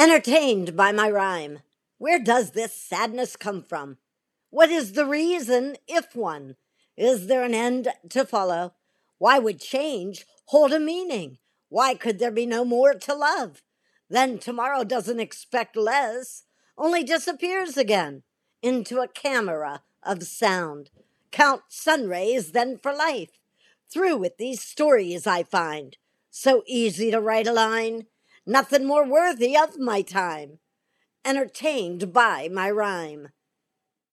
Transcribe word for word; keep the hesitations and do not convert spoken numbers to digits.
Entertained by my rhyme. Where does this sadness come from? What is the reason, if one? Is there an end to follow? Why would change hold a meaning? Why could there be no more to love? Then tomorrow doesn't expect less, only disappears again into a camera of sound. Count sun rays then for life. Through with these stories I find so easy to write a line, nothing more worthy of my time, entertained by my rhyme.